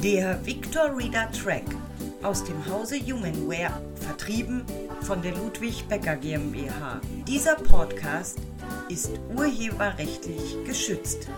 Der Victor Reader Track aus dem Hause Humanware, vertrieben von der Ludwig Becker GmbH. Dieser Podcast ist urheberrechtlich geschützt.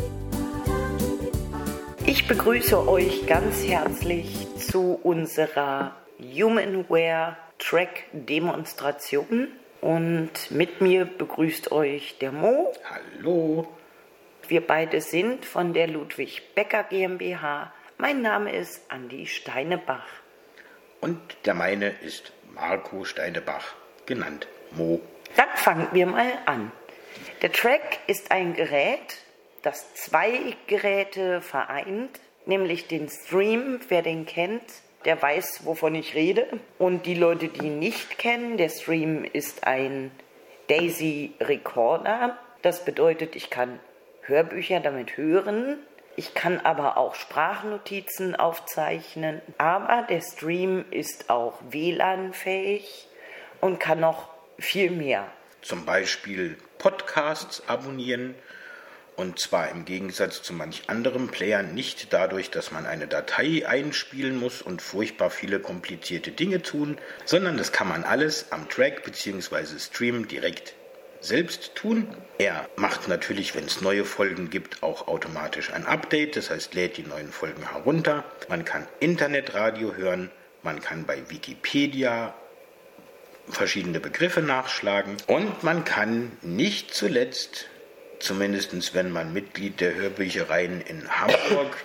Ich begrüße euch ganz herzlich zu unserer Humanware Track Demonstration und mit mir begrüßt euch der Mo. Hallo. Wir beide sind von der Ludwig Becker GmbH. Mein Name ist Andi Steinebach. Und der meine ist Marco Steinebach, genannt Mo. Dann fangen wir mal an. Der Track ist ein Gerät, das zwei Geräte vereint, nämlich den Stream. Wer den kennt, der weiß, wovon ich rede. Und die Leute, die ihn nicht kennen, der Stream ist ein Daisy Recorder. Das bedeutet, ich kann Hörbücher damit hören. Ich kann aber auch Sprachnotizen aufzeichnen. Aber der Stream ist auch WLAN-fähig und kann noch viel mehr. Zum Beispiel Podcasts abonnieren. Und zwar im Gegensatz zu manch anderem Playern nicht dadurch, dass man eine Datei einspielen muss und furchtbar viele komplizierte Dinge tun, sondern das kann man alles am Track bzw. Stream direkt selbst tun. Er macht natürlich, wenn es neue Folgen gibt, auch automatisch ein Update, das heißt lädt die neuen Folgen herunter. Man kann Internetradio hören, man kann bei Wikipedia verschiedene Begriffe nachschlagen und man kann nicht zuletzt, zumindest wenn man Mitglied der Hörbüchereien in Hamburg,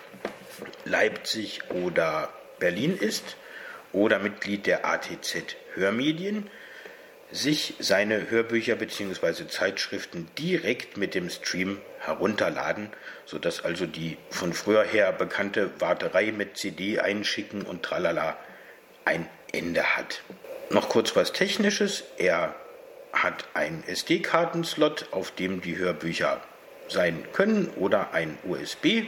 Leipzig oder Berlin ist oder Mitglied der ATZ Hörmedien, sich seine Hörbücher bzw. Zeitschriften direkt mit dem Stream herunterladen, sodass also die von früher her bekannte Warterei mit CD einschicken und tralala ein Ende hat. Noch kurz was Technisches. Er hat einen SD-Kartenslot, auf dem die Hörbücher sein können, oder ein USB.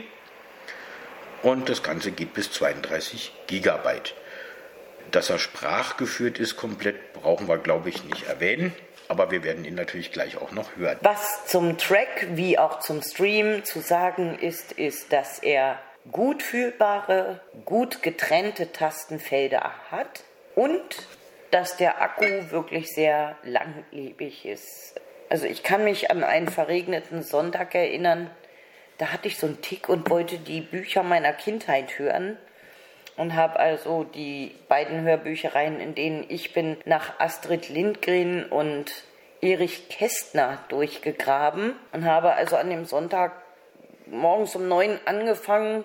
Und das Ganze geht bis 32 GB. Dass er sprachgeführt ist komplett, brauchen wir, glaube ich, nicht erwähnen. Aber wir werden ihn natürlich gleich auch noch hören. Was zum Track wie auch zum Stream zu sagen ist, dass er gut fühlbare, gut getrennte Tastenfelder hat und dass der Akku wirklich sehr langlebig ist. Also ich kann mich an einen verregneten Sonntag erinnern, da hatte ich so einen Tick und wollte die Bücher meiner Kindheit hören. Und habe also die beiden Hörbüchereien, in denen ich bin, nach Astrid Lindgren und Erich Kästner durchgegraben und habe also an dem Sonntag morgens um 9 angefangen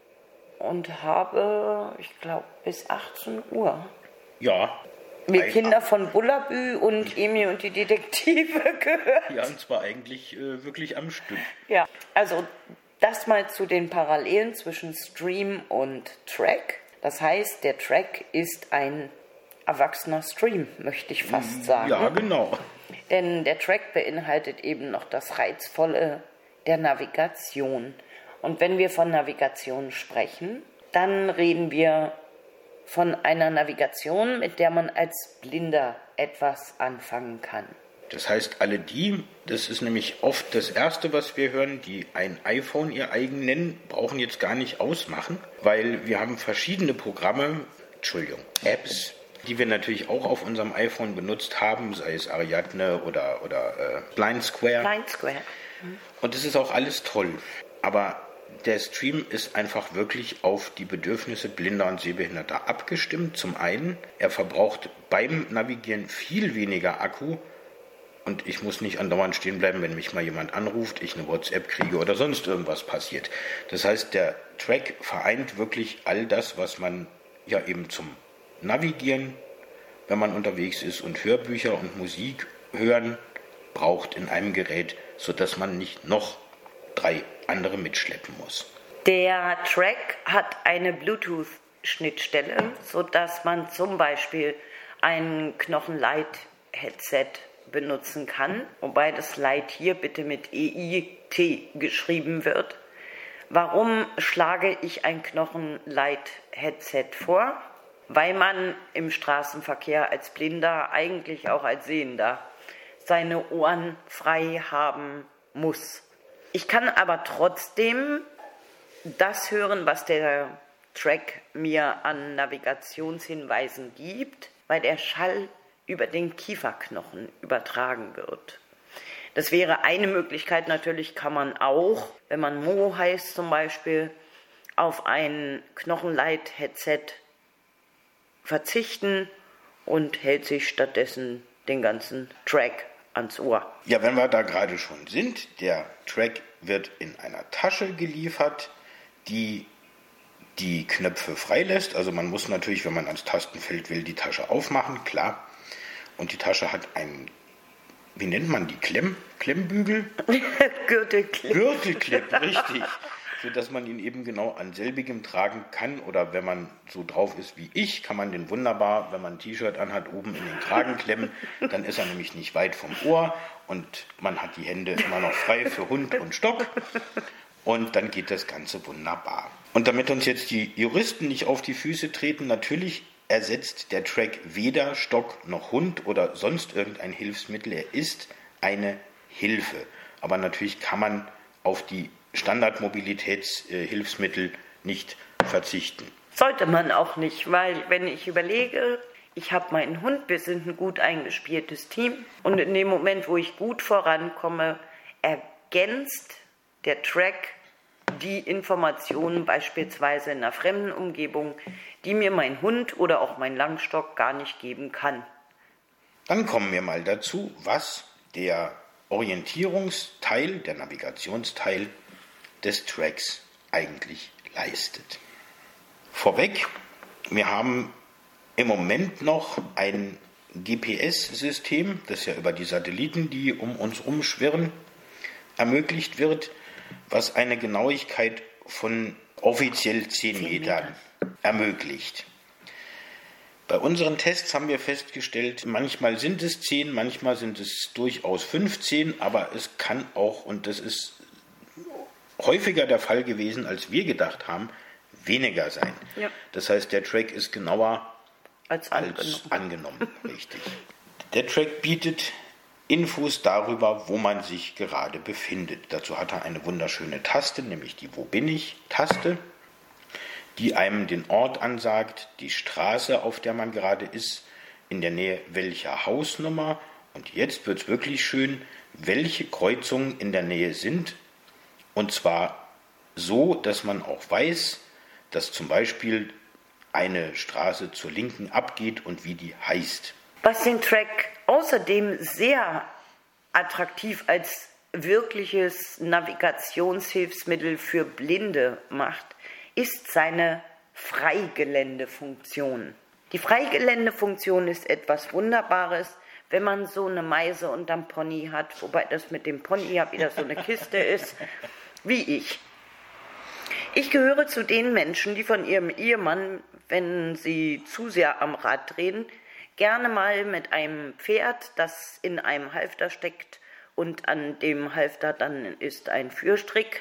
und habe, ich glaube, bis 18 Uhr. Ja. Wir Kinder von Bullabü und Emil und die Detektive gehört. Ja, und zwar eigentlich wirklich am Stück. Ja, also das mal zu den Parallelen zwischen Stream und Track. Das heißt, der Track ist ein erwachsener Stream, möchte ich fast sagen. Ja, genau. Denn der Track beinhaltet eben noch das Reizvolle der Navigation. Und wenn wir von Navigation sprechen, dann reden wir von einer Navigation, mit der man als Blinder etwas anfangen kann. Das heißt, alle die, das ist nämlich oft das Erste, was wir hören, die ein iPhone ihr eigen nennen, brauchen jetzt gar nicht ausmachen, weil wir haben verschiedene Programme, Apps, die wir natürlich auch auf unserem iPhone benutzt haben, sei es Ariadne oder Blind Square. Und das ist auch alles toll. Aber der Stream ist einfach wirklich auf die Bedürfnisse Blinder und Sehbehinderter abgestimmt. Zum einen, er verbraucht beim Navigieren viel weniger Akku. Und ich muss nicht andauernd stehen bleiben, wenn mich mal jemand anruft, ich eine WhatsApp kriege oder sonst irgendwas passiert. Das heißt, der Track vereint wirklich all das, was man ja eben zum Navigieren, wenn man unterwegs ist, und Hörbücher und Musik hören braucht in einem Gerät, sodass man nicht noch 3 andere mitschleppen muss. Der Track hat eine Bluetooth-Schnittstelle, sodass man zum Beispiel ein Knochenleit-Headset benutzen kann, wobei das Light hier bitte mit EIT geschrieben wird. Warum schlage ich ein Knochenleit-Headset vor? Weil man im Straßenverkehr als Blinder, eigentlich auch als Sehender, seine Ohren frei haben muss. Ich kann aber trotzdem das hören, was der Track mir an Navigationshinweisen gibt, weil der Schall über den Kieferknochen übertragen wird. Das wäre eine Möglichkeit. Natürlich kann man auch, wenn man Mo heißt zum Beispiel, auf ein Knochenleit-Headset verzichten und hält sich stattdessen den ganzen Track ans Ohr. Ja, wenn wir da gerade schon sind, der Track wird in einer Tasche geliefert, die die Knöpfe freilässt. Also man muss natürlich, wenn man ans Tastenfeld will, die Tasche aufmachen, klar. Und die Tasche hat einen, wie nennt man die, Klemmbügel? Gürtelclip. Gürtelclip, richtig. Sodass man ihn eben genau an selbigem tragen kann. Oder wenn man so drauf ist wie ich, kann man den wunderbar, wenn man ein T-Shirt anhat, oben in den Kragen klemmen. Dann ist er nämlich nicht weit vom Ohr und man hat die Hände immer noch frei für Hund und Stock. Und dann geht das Ganze wunderbar. Und damit uns jetzt die Juristen nicht auf die Füße treten, natürlich ersetzt der Track weder Stock noch Hund oder sonst irgendein Hilfsmittel. Er ist eine Hilfe. Aber natürlich kann man auf die Standardmobilitätshilfsmittel nicht verzichten. Sollte man auch nicht, weil wenn ich überlege, ich habe meinen Hund, wir sind ein gut eingespieltes Team und in dem Moment, wo ich gut vorankomme, ergänzt der Track die Informationen beispielsweise in einer fremden Umgebung, die mir mein Hund oder auch mein Langstock gar nicht geben kann. Dann kommen wir mal dazu, was der Orientierungsteil, der Navigationsteil des Tracks eigentlich leistet. Vorweg, wir haben im Moment noch ein GPS-System, das ja über die Satelliten, die um uns rumschwirren, ermöglicht wird, was eine Genauigkeit von offiziell 10 Metern ermöglicht. Bei unseren Tests haben wir festgestellt, manchmal sind es 10, manchmal sind es durchaus 15, aber es kann auch, und das ist häufiger der Fall gewesen, als wir gedacht haben, weniger sein. Ja. Das heißt, der Track ist genauer als angenommen. Richtig. Der Track bietet Infos darüber, wo man sich gerade befindet. Dazu hat er eine wunderschöne Taste, nämlich die Wo bin ich Taste, die einem den Ort ansagt, die Straße, auf der man gerade ist, in der Nähe welcher Hausnummer. Und jetzt wird es wirklich schön, welche Kreuzungen in der Nähe sind. Und zwar so, dass man auch weiß, dass zum Beispiel eine Straße zur Linken abgeht und wie die heißt. Was den Track außerdem sehr attraktiv als wirkliches Navigationshilfsmittel für Blinde macht, ist seine Freigeländefunktion. Die Freigeländefunktion ist etwas Wunderbares, wenn man so eine Meise unterm Pony hat, wobei das mit dem Pony ja wieder so eine Kiste ist, wie ich. Ich gehöre zu den Menschen, die von ihrem Ehemann, wenn sie zu sehr am Rad drehen, gerne mal mit einem Pferd, das in einem Halfter steckt und an dem Halfter dann ist ein Führstrick,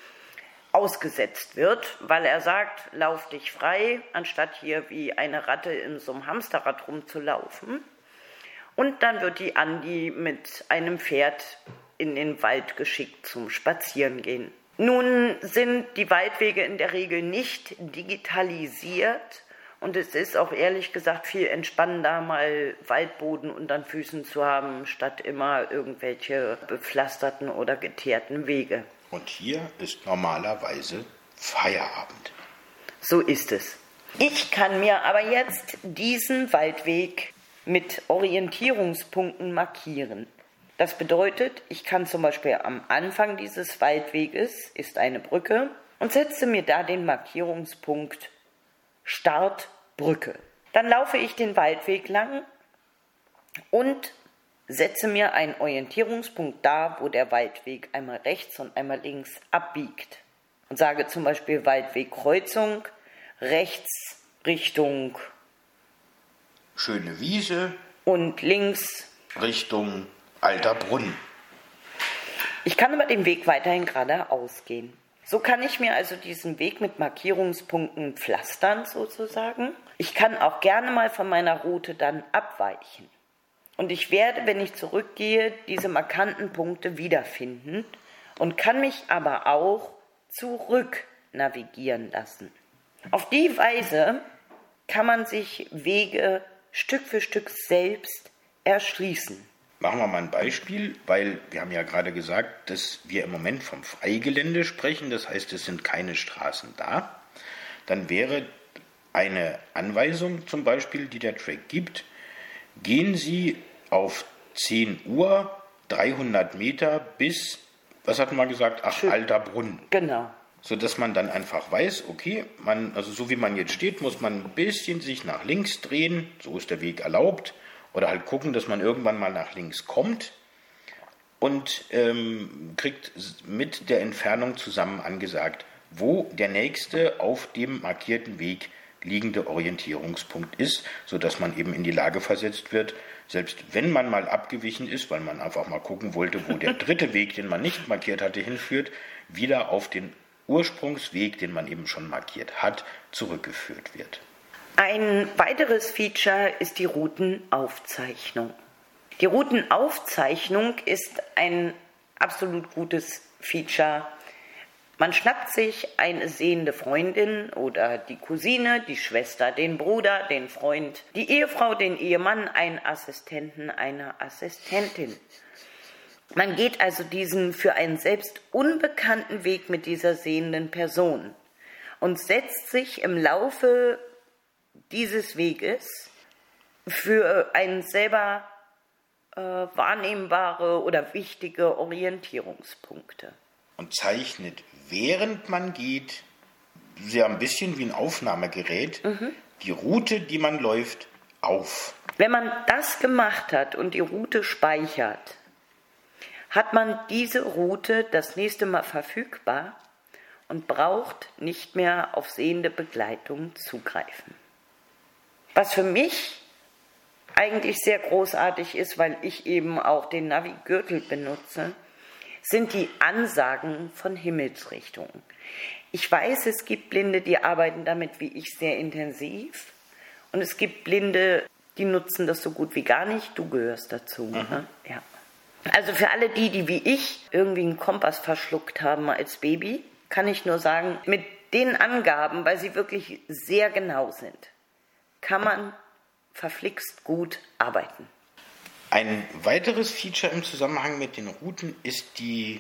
ausgesetzt wird, weil er sagt, lauf dich frei, anstatt hier wie eine Ratte in so einem Hamsterrad rumzulaufen. Und dann wird die Andi mit einem Pferd in den Wald geschickt zum Spazierengehen. Nun sind die Waldwege in der Regel nicht digitalisiert und es ist auch ehrlich gesagt viel entspannender, mal Waldboden unter den Füßen zu haben, statt immer irgendwelche bepflasterten oder geteerten Wege. Und hier ist normalerweise Feierabend. So ist es. Ich kann mir aber jetzt diesen Waldweg mit Orientierungspunkten markieren. Das bedeutet, ich kann zum Beispiel am Anfang dieses Waldweges ist eine Brücke und setze mir da den Markierungspunkt Startbrücke. Dann laufe ich den Waldweg lang und setze mir einen Orientierungspunkt da, wo der Waldweg einmal rechts und einmal links abbiegt. Und sage zum Beispiel Waldwegkreuzung, rechts Richtung Schöne Wiese und links Richtung Alter Brunnen. Ich kann über den Weg weiterhin geradeaus gehen. So kann ich mir also diesen Weg mit Markierungspunkten pflastern sozusagen. Ich kann auch gerne mal von meiner Route dann abweichen. Und ich werde, wenn ich zurückgehe, diese markanten Punkte wiederfinden und kann mich aber auch zurück navigieren lassen. Auf die Weise kann man sich Wege Stück für Stück selbst erschließen. Machen wir mal ein Beispiel, weil wir haben ja gerade gesagt, dass wir im Moment vom Freigelände sprechen, das heißt, es sind keine Straßen da. Dann wäre eine Anweisung zum Beispiel, die der Track gibt, gehen Sie auf 10 Uhr 300 Meter bis, was hatten wir gesagt, Alterbrunn. Genau. Sodass man dann einfach weiß, okay, also so wie man jetzt steht, muss man ein bisschen sich nach links drehen, so ist der Weg erlaubt, oder halt gucken, dass man irgendwann mal nach links kommt und kriegt mit der Entfernung zusammen angesagt, wo der nächste auf dem markierten Weg liegende Orientierungspunkt ist, sodass man eben in die Lage versetzt wird, selbst wenn man mal abgewichen ist, weil man einfach mal gucken wollte, wo der dritte Weg, den man nicht markiert hatte, hinführt, wieder auf den Ursprungsweg, den man eben schon markiert hat, zurückgeführt wird. Ein weiteres Feature ist die Routenaufzeichnung. Die Routenaufzeichnung ist ein absolut gutes Feature. Man schnappt sich eine sehende Freundin oder die Cousine, die Schwester, den Bruder, den Freund, die Ehefrau, den Ehemann, einen Assistenten, eine Assistentin. Man geht also diesen für einen selbst unbekannten Weg mit dieser sehenden Person und setzt sich im Laufe dieses Weges für einen selber wahrnehmbare oder wichtige Orientierungspunkte. Und zeichnet, während man geht, sehr ein bisschen wie ein Aufnahmegerät, die Route, die man läuft, auf. Wenn man das gemacht hat und die Route speichert, hat man diese Route das nächste Mal verfügbar und braucht nicht mehr auf sehende Begleitung zugreifen. Was für mich eigentlich sehr großartig ist, weil ich eben auch den Navi-Gürtel benutze, sind die Ansagen von Himmelsrichtungen. Ich weiß, es gibt Blinde, die arbeiten damit wie ich sehr intensiv. Und es gibt Blinde, die nutzen das so gut wie gar nicht. Du gehörst dazu. Ne? Ja. Also für alle die wie ich irgendwie einen Kompass verschluckt haben als Baby, kann ich nur sagen, mit den Angaben, weil sie wirklich sehr genau sind, kann man verflixt gut arbeiten. Ein weiteres Feature im Zusammenhang mit den Routen ist die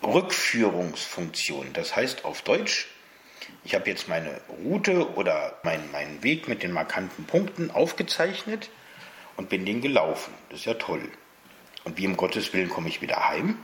Rückführungsfunktion. Das heißt auf Deutsch, ich habe jetzt meine Route oder meinen Weg mit den markanten Punkten aufgezeichnet und bin den gelaufen. Das ist ja toll. Und wie um Gottes Willen komme ich wieder heim?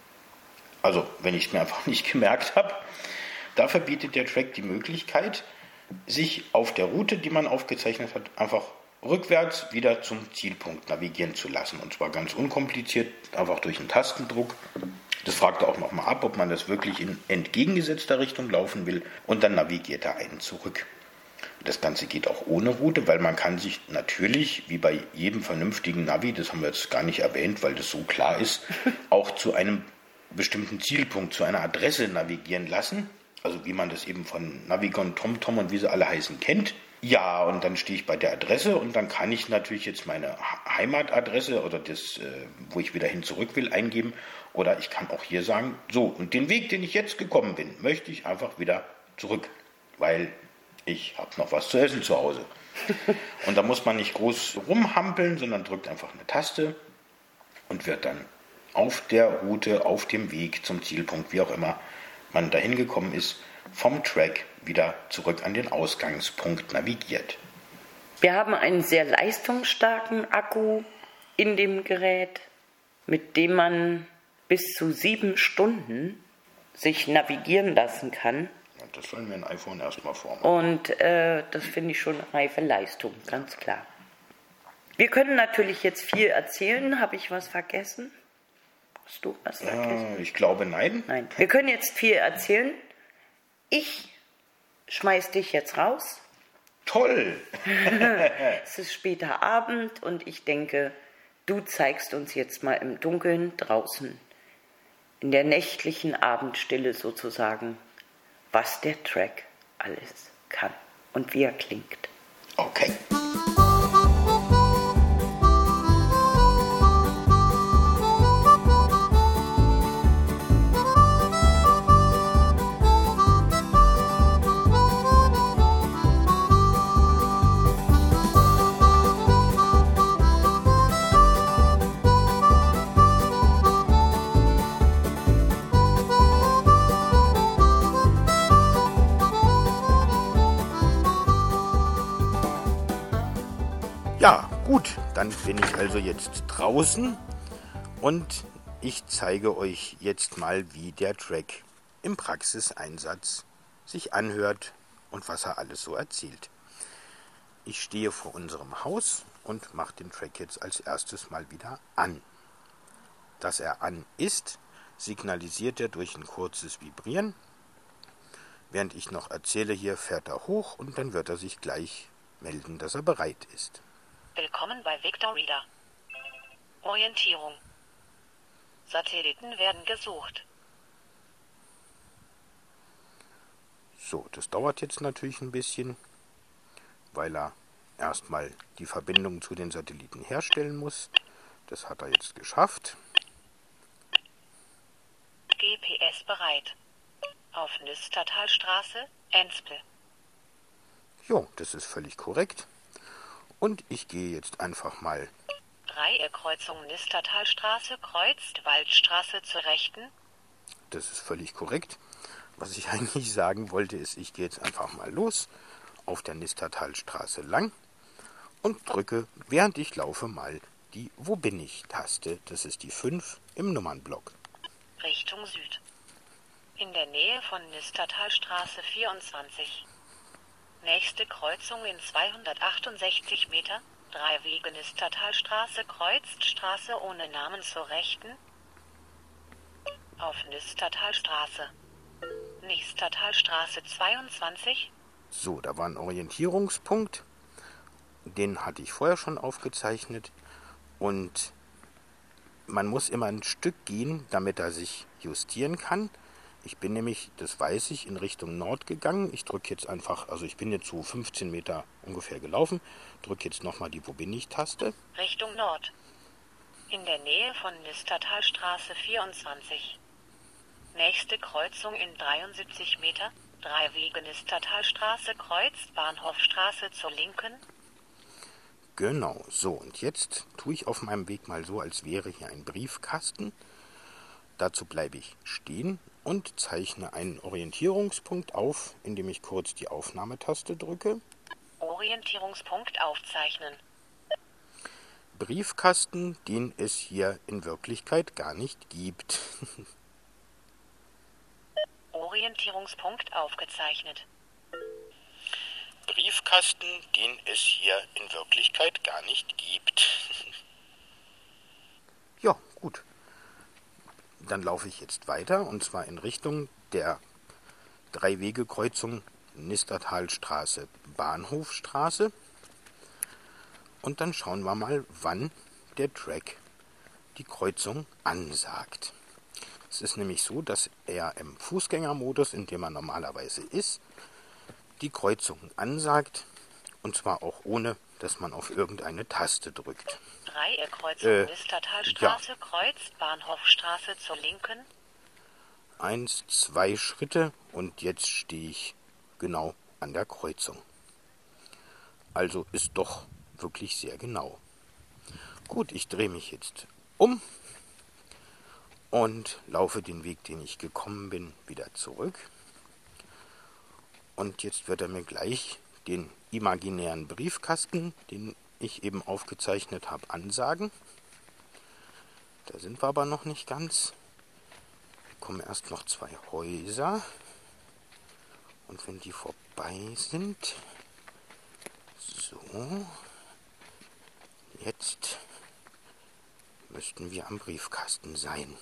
Also, wenn ich es mir einfach nicht gemerkt habe. Dafür bietet der Track die Möglichkeit, sich auf der Route, die man aufgezeichnet hat, einfach rückwärts wieder zum Zielpunkt navigieren zu lassen. Und zwar ganz unkompliziert, einfach durch einen Tastendruck. Das fragt er auch nochmal ab, ob man das wirklich in entgegengesetzter Richtung laufen will. Und dann navigiert er einen zurück. Das Ganze geht auch ohne Route, weil man kann sich natürlich, wie bei jedem vernünftigen Navi, das haben wir jetzt gar nicht erwähnt, weil das so klar ist, auch zu einem bestimmten Zielpunkt, zu einer Adresse navigieren lassen. Also wie man das eben von Navigon, TomTom und wie sie alle heißen kennt. Ja, und dann stehe ich bei der Adresse und dann kann ich natürlich jetzt meine Heimatadresse oder das, wo ich wieder hin zurück will, eingeben. Oder ich kann auch hier sagen, so, und den Weg, den ich jetzt gekommen bin, möchte ich einfach wieder zurück, weil ich habe noch was zu essen zu Hause. Und da muss man nicht groß rumhampeln, sondern drückt einfach eine Taste und wird dann auf der Route, auf dem Weg zum Zielpunkt, wie auch immer man dahin gekommen ist, vom Track wieder zurück an den Ausgangspunkt navigiert. Wir haben einen sehr leistungsstarken Akku in dem Gerät, mit dem man bis zu 7 Stunden sich navigieren lassen kann. Ja, das sollen wir ein iPhone erstmal vormachen. Und das finde ich schon eine reife Leistung, ganz klar. Wir können natürlich jetzt viel erzählen. Habe ich was vergessen? Hast du was vergessen? Ich glaube, nein. Nein. Wir können jetzt viel erzählen. Ich schmeiß dich jetzt raus. Toll! Es ist später Abend und ich denke, du zeigst uns jetzt mal im Dunkeln draußen, in der nächtlichen Abendstille sozusagen, was der Track alles kann und wie er klingt. Okay. Gut, dann bin ich also jetzt draußen und ich zeige euch jetzt mal, wie der Track im Praxiseinsatz sich anhört und was er alles so erzählt. Ich stehe vor unserem Haus und mache den Track jetzt als erstes mal wieder an. Dass er an ist, signalisiert er durch ein kurzes Vibrieren. Während ich noch erzähle, hier fährt er hoch und dann wird er sich gleich melden, dass er bereit ist. Willkommen bei Victor Reader. Orientierung. Satelliten werden gesucht. So, das dauert jetzt natürlich ein bisschen, weil er erstmal die Verbindung zu den Satelliten herstellen muss. Das hat er jetzt geschafft. GPS bereit. Auf Nistertalstraße, Enspel. Jo, das ist völlig korrekt. Und ich gehe jetzt einfach mal. Dreieckreuzung Nistertalstraße kreuzt Waldstraße zur Rechten. Das ist völlig korrekt. Was ich eigentlich sagen wollte, ist, ich gehe jetzt einfach mal los auf der Nistertalstraße lang und drücke, während ich laufe, mal die Wo bin ich-Taste. Das ist die 5 im Nummernblock. Richtung Süd. In der Nähe von Nistertalstraße 24. Nächste Kreuzung in 268 Meter. 3 Wege Nistertalstraße kreuzt Straße ohne Namen zur Rechten. Auf Nistertalstraße. Nistertalstraße 22. So, da war ein Orientierungspunkt. Den hatte ich vorher schon aufgezeichnet. Und man muss immer ein Stück gehen, damit er sich justieren kann. Ich bin nämlich, das weiß ich, in Richtung Nord gegangen. Ich drücke jetzt einfach, also ich bin jetzt so 15 Meter ungefähr gelaufen, drücke jetzt nochmal die Wo bin ich-Taste. Richtung Nord. In der Nähe von Nistertalstraße 24. Nächste Kreuzung in 73 Meter. 3 Wege Nistertalstraße kreuzt Bahnhofstraße zur Linken. Genau, so und jetzt tue ich auf meinem Weg mal so, als wäre hier ein Briefkasten. Dazu bleibe ich stehen und zeichne einen Orientierungspunkt auf, indem ich kurz die Aufnahmetaste drücke. Orientierungspunkt aufzeichnen. Briefkasten, den es hier in Wirklichkeit gar nicht gibt. Orientierungspunkt aufgezeichnet. Briefkasten, den es hier in Wirklichkeit gar nicht gibt. Ja, gut. Dann laufe ich jetzt weiter, und zwar in Richtung der 3-Wege-Kreuzung Nistertalstraße, Bahnhofstraße. Und dann schauen wir mal, wann der Track die Kreuzung ansagt. Es ist nämlich so, dass er im Fußgängermodus, in dem er normalerweise ist, die Kreuzung ansagt, und zwar auch ohne, dass man auf irgendeine Taste drückt. Dreieckreuzung Nistertalstraße kreuzt Bahnhofstraße zur Linken. 1, 2 Schritte und jetzt stehe ich genau an der Kreuzung. Also ist doch wirklich sehr genau. Gut, ich drehe mich jetzt um und laufe den Weg, den ich gekommen bin, wieder zurück. Und jetzt wird er mir gleich den imaginären Briefkasten, den ich eben aufgezeichnet habe, ansagen. Da sind wir aber noch nicht ganz. Wir kommen erst noch 2 Häuser. Und wenn die vorbei sind, so, jetzt müssten wir am Briefkasten sein.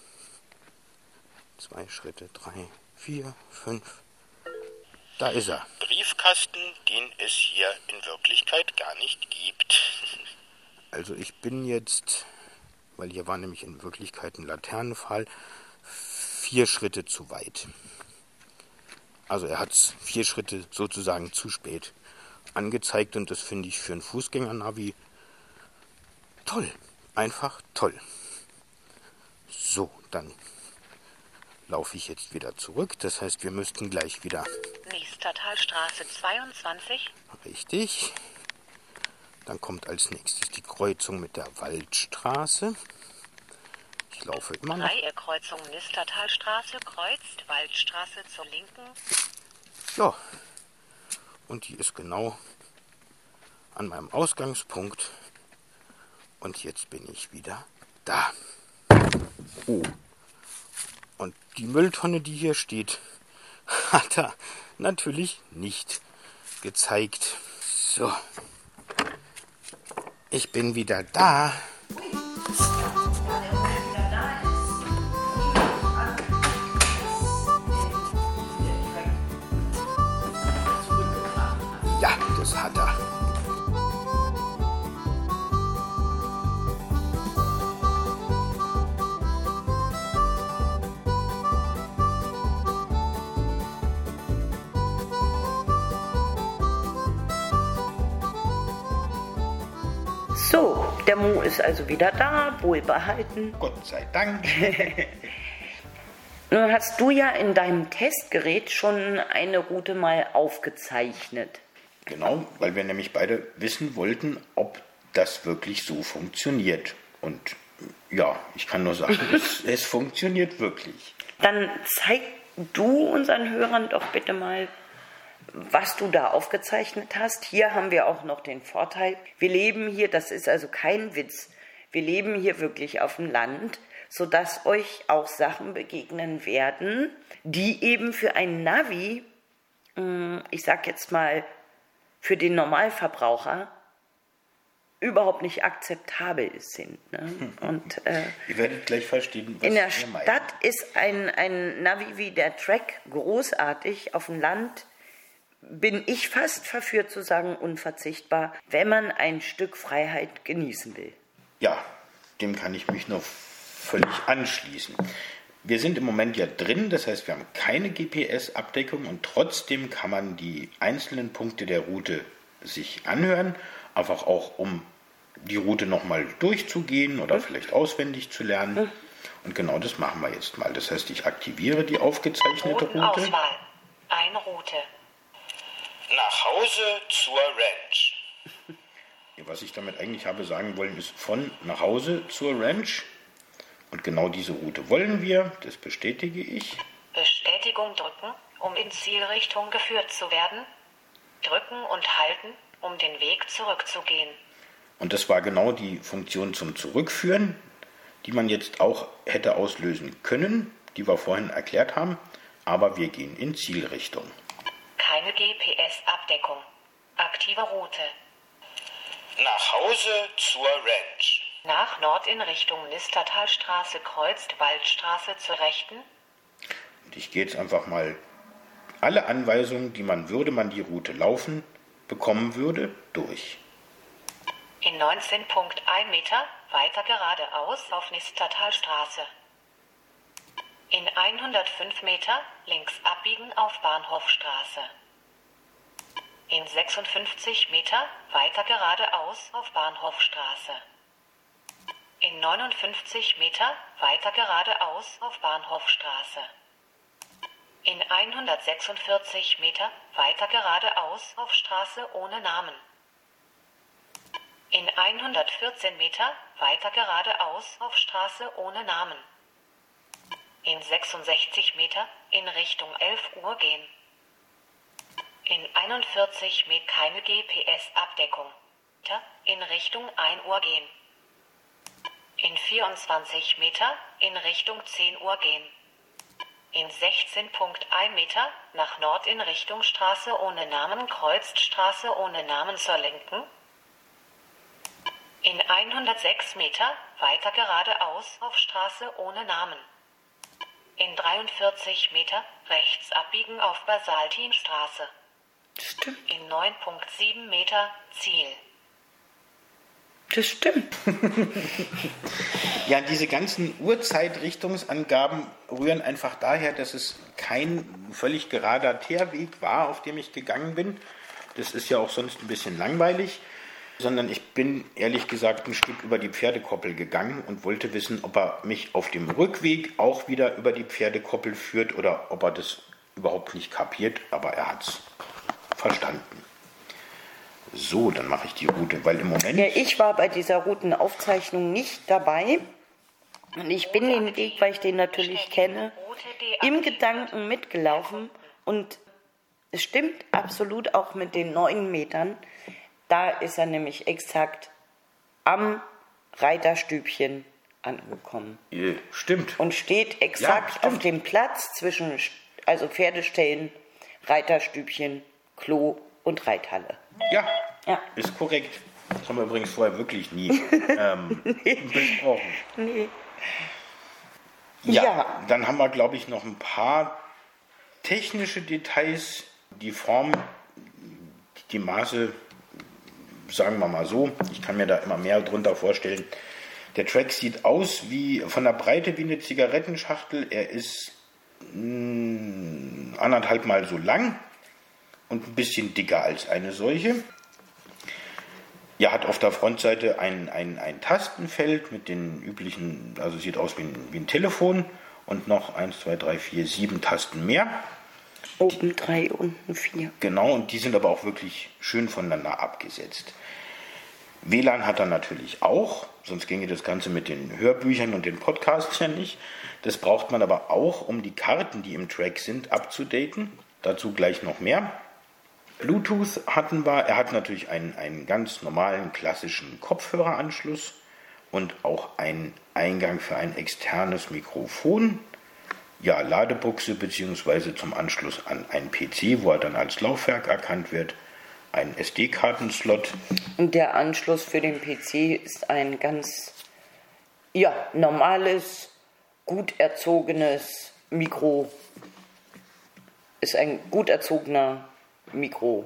2 Schritte, 3, 4, 5. Da ist er. Briefkasten, den es hier in Wirklichkeit gar nicht gibt. Also ich bin jetzt, weil hier war nämlich in Wirklichkeit ein Laternenpfahl, 4 Schritte zu weit. Also er hat es 4 Schritte sozusagen zu spät angezeigt, und das finde ich für ein Fußgängernavi toll. Einfach toll. So, dann laufe ich jetzt wieder zurück. Das heißt, wir müssten gleich wieder... Nistertalstraße 22. Richtig. Dann kommt als nächstes die Kreuzung mit der Waldstraße. Ich laufe immer noch... Dreieckreuzung Nistertalstraße kreuzt Waldstraße zur Linken. Ja, und die ist genau an meinem Ausgangspunkt Und jetzt bin ich wieder da. Oh. Und die Mülltonne, die hier steht, hat er natürlich nicht gezeigt. So. Ich bin wieder da. Ja, das hat er. So, der Mo ist also wieder da, wohlbehalten. Gott sei Dank. Nun hast du ja in deinem Testgerät schon eine Route mal aufgezeichnet. Genau, weil wir nämlich beide wissen wollten, ob das wirklich so funktioniert. Und ja, ich kann nur sagen, es funktioniert wirklich. Dann zeig du unseren Hörern doch bitte mal, was du da aufgezeichnet hast. Hier haben wir auch noch den Vorteil, wir leben hier, das ist also kein Witz, wir leben hier wirklich auf dem Land, sodass euch auch Sachen begegnen werden, die eben für ein Navi, ich sag jetzt mal, für den Normalverbraucher überhaupt nicht akzeptabel sind. Ne? Und ihr werdet gleich verstehen, was in der wir meinen. Stadt ist ein Navi wie der Track großartig, auf dem Land bin ich fast verführt zu sagen, unverzichtbar, wenn man ein Stück Freiheit genießen will. Ja, dem kann ich mich nur völlig anschließen. Wir sind im Moment ja drin, das heißt, wir haben keine GPS-Abdeckung und trotzdem kann man die einzelnen Punkte der Route sich anhören, einfach auch um die Route nochmal durchzugehen oder vielleicht auswendig zu lernen. Und genau das machen wir jetzt mal. Das heißt, ich aktiviere die aufgezeichnete Route. Routenauswahl. Eine Route. Nach Hause zur Ranch. Was ich damit eigentlich habe sagen wollen, ist von nach Hause zur Ranch. Und genau diese Route wollen wir, das bestätige ich. Bestätigung drücken, um in Zielrichtung geführt zu werden. Drücken und halten, um den Weg zurückzugehen. Und das war genau die Funktion zum Zurückführen, die man jetzt auch hätte auslösen können, die wir vorhin erklärt haben. Aber wir gehen in Zielrichtung. Keine GPS-Abdeckung. Aktive Route. Nach Hause zur Ranch. Nach Nord in Richtung Nistertalstraße kreuzt Waldstraße zur Rechten. Und ich gehe jetzt einfach mal alle Anweisungen, die man, würde man die Route laufen, bekommen würde, durch. In 19,1 Meter weiter geradeaus auf Nistertalstraße. In 105 Meter links abbiegen auf Bahnhofstraße. In 56 Meter weiter geradeaus auf Bahnhofstraße. In 59 Meter weiter geradeaus auf Bahnhofstraße. In 146 Meter weiter geradeaus auf Straße ohne Namen. In 114 Meter weiter geradeaus auf Straße ohne Namen. In 66 Meter in Richtung 11 Uhr gehen. In 41 Meter keine GPS-Abdeckung. In Richtung 1 Uhr gehen. In 24 Meter in Richtung 10 Uhr gehen. In 16,1 Meter nach Nord in Richtung Straße ohne Namen kreuzt Straße ohne Namen zur Linken. In 106 Meter weiter geradeaus auf Straße ohne Namen. In 43 Meter rechts abbiegen auf Basaltinstraße. Stimmt. In 9,7 Meter Ziel. Das stimmt. Ja, diese ganzen Uhrzeitrichtungsangaben rühren einfach daher, dass es kein völlig gerader Teerweg war, auf dem ich gegangen bin. Das ist ja auch sonst ein bisschen langweilig. Sondern ich bin ehrlich gesagt ein Stück über die Pferdekoppel gegangen und wollte wissen, ob er mich auf dem Rückweg auch wieder über die Pferdekoppel führt oder ob er das überhaupt nicht kapiert, aber er hat es verstanden. So, dann mache ich die Route, weil im Moment... Ja, ich war bei dieser Routenaufzeichnung nicht dabei und ich bin den Weg, weil ich den natürlich kenne, im Gedanken mitgelaufen und es stimmt absolut auch mit den 9 Metern. Da ist er nämlich exakt am Reiterstübchen angekommen. Stimmt. Und steht exakt stimmt. auf dem Platz zwischen Pferdeställen, Reiterstübchen, Klo und Reithalle. Ja, Ja. ist korrekt. Das haben wir übrigens vorher wirklich nie besprochen. Nee. Ja, dann haben wir, glaube ich, noch ein paar technische Details. Die Form, die Maße, sagen wir mal so, ich kann mir da immer mehr drunter vorstellen. Der Track sieht aus wie von der Breite wie eine Zigarettenschachtel. Er ist 1,5 Mal so lang und ein bisschen dicker als eine solche. Ja, hat auf der Frontseite ein Tastenfeld mit den üblichen, also sieht aus wie ein Telefon und noch 1, 2, 3, 4, 7 Tasten mehr. Oben 3, unten 4. Genau, und die sind aber auch wirklich schön voneinander abgesetzt. WLAN hat er natürlich auch, sonst ginge das Ganze mit den Hörbüchern und den Podcasts ja nicht. Das braucht man aber auch, um die Karten, die im Track sind, abzudaten. Dazu gleich noch mehr. Bluetooth hatten wir. Er hat natürlich einen ganz normalen, klassischen Kopfhöreranschluss und auch einen Eingang für ein externes Mikrofon. Ja, Ladebuchse bzw. zum Anschluss an einen PC, wo er dann als Laufwerk erkannt wird. Ein SD-Kartenslot. Und der Anschluss für den PC ist ein ganz normales, gut erzogenes Mikro. Ist ein gut erzogener Mikro.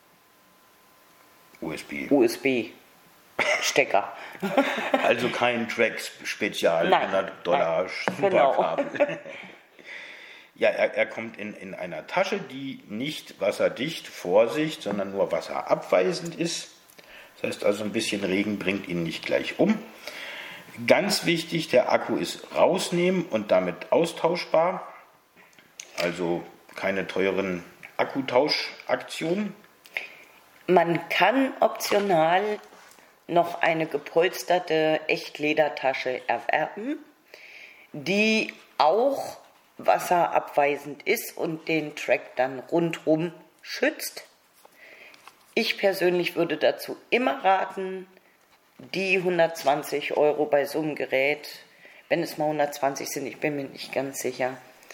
USB-Stecker. Also kein Track-Spezial, Nein, $100 genau. Superkabel. Ja, er kommt in einer Tasche, die nicht wasserdicht, Vorsicht, sondern nur wasserabweisend ist. Das heißt also, ein bisschen Regen bringt ihn nicht gleich um. Ganz wichtig, der Akku ist rausnehmen und damit austauschbar. Also keine teuren Akkutauschaktionen. Man kann optional noch eine gepolsterte Echtledertasche erwerben, die auch wasserabweisend ist und den Track dann rundherum schützt. Ich persönlich würde dazu immer raten, die 120 € bei so einem Gerät, wenn es mal 120 sind, ich bin mir nicht ganz sicher,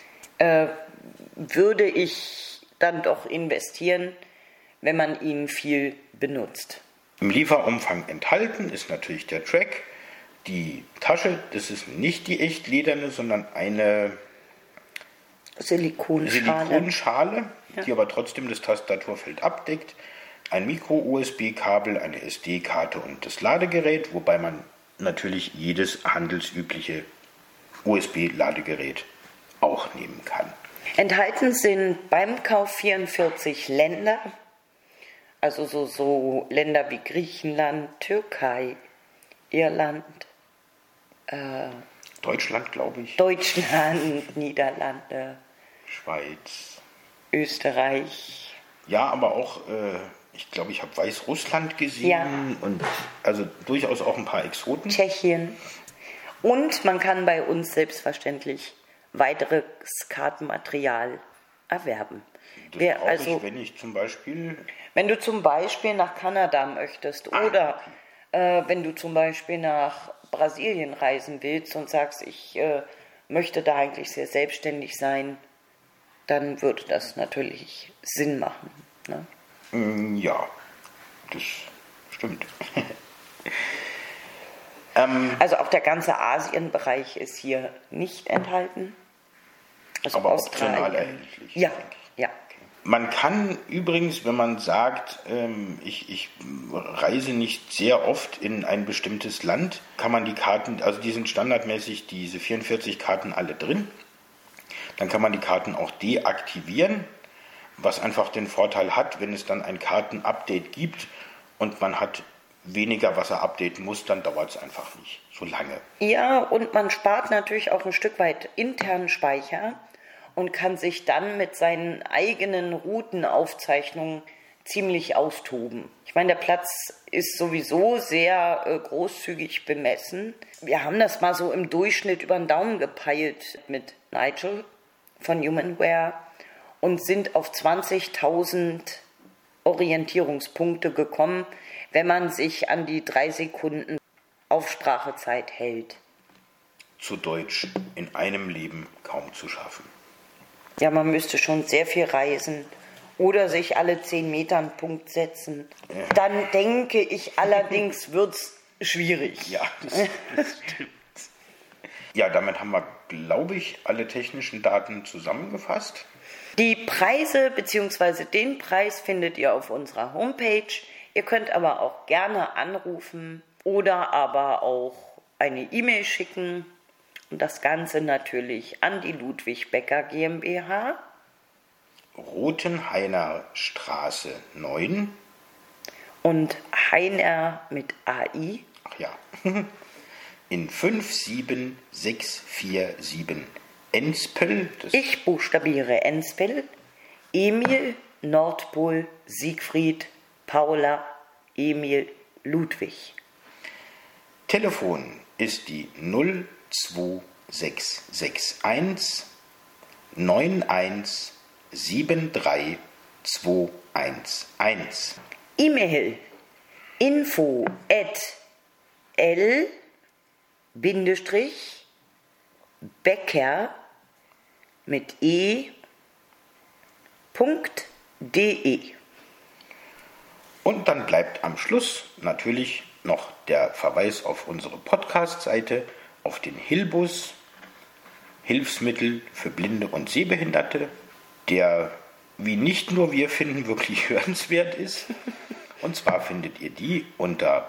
würde ich dann doch investieren, wenn man ihn viel benutzt. Im Lieferumfang enthalten ist natürlich der Track. Die Tasche, das ist nicht die echt lederne, sondern eine Silikonschale, die aber trotzdem das Tastaturfeld abdeckt. Ein Micro-USB-Kabel, eine SD-Karte und das Ladegerät, wobei man natürlich jedes handelsübliche USB-Ladegerät auch nehmen kann. Enthalten sind beim Kauf 44 Länder, also so Länder wie Griechenland, Türkei, Irland, Deutschland, glaube ich. Deutschland, Niederlande, Schweiz, Österreich. Ja, aber auch, ich glaube, ich habe Weißrussland gesehen und also durchaus auch ein paar Exoten. Tschechien. Und man kann bei uns selbstverständlich weiteres Kartenmaterial erwerben. Wenn du zum Beispiel nach Kanada möchtest oder wenn du zum Beispiel nach Brasilien reisen willst und sagst, ich möchte da eigentlich sehr selbstständig sein, dann würde das natürlich Sinn machen. Ne? Ja, das stimmt. Also auch der ganze Asienbereich ist hier nicht enthalten. Also aber optional erhältlich. Ja, ja. Man kann übrigens, wenn man sagt, ich reise nicht sehr oft in ein bestimmtes Land, kann man die Karten, also die sind standardmäßig diese 44 Karten alle drin, dann kann man die Karten auch deaktivieren, was einfach den Vorteil hat, wenn es dann ein Kartenupdate gibt und man hat weniger, was er updaten muss, dann dauert es einfach nicht so lange. Ja, und man spart natürlich auch ein Stück weit internen Speicher und kann sich dann mit seinen eigenen Routenaufzeichnungen ziemlich austoben. Ich meine, der Platz ist sowieso sehr großzügig bemessen. Wir haben das mal so im Durchschnitt über den Daumen gepeilt mit Nigel von Humanware und sind auf 20.000 Orientierungspunkte gekommen, wenn man sich an die 3 Sekunden Aufsprachezeit hält. Zu Deutsch, in einem Leben kaum zu schaffen. Ja, man müsste schon sehr viel reisen oder sich alle 10 Meter einen Punkt setzen. Ja. Dann denke ich allerdings, wird's schwierig. Ja, das stimmt. Ja, damit haben wir, glaube ich, alle technischen Daten zusammengefasst. Die Preise bzw. den Preis findet ihr auf unserer Homepage. Ihr könnt aber auch gerne anrufen oder aber auch eine E-Mail schicken. Und das Ganze natürlich an die Ludwig Becker GmbH. Rothenhainer Straße 9. Und Heiner mit AI. Ach ja. In 57647 Enspel. Ich buchstabiere Enspel. Emil, Nordpol, Siegfried, Paula, Emil, Ludwig. Telefon ist die 02661 9173211. E-Mail info@l-becker mit e.de. Und dann bleibt am Schluss natürlich noch der Verweis auf unsere Podcast-Seite, auf den Hilbus, Hilfsmittel für Blinde und Sehbehinderte, der, wie nicht nur wir finden, wirklich hörenswert ist. Und zwar findet ihr die unter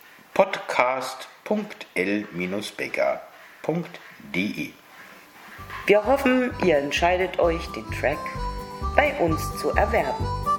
podcast.l-becker.de. Wir hoffen, ihr entscheidet euch, den Track bei uns zu erwerben.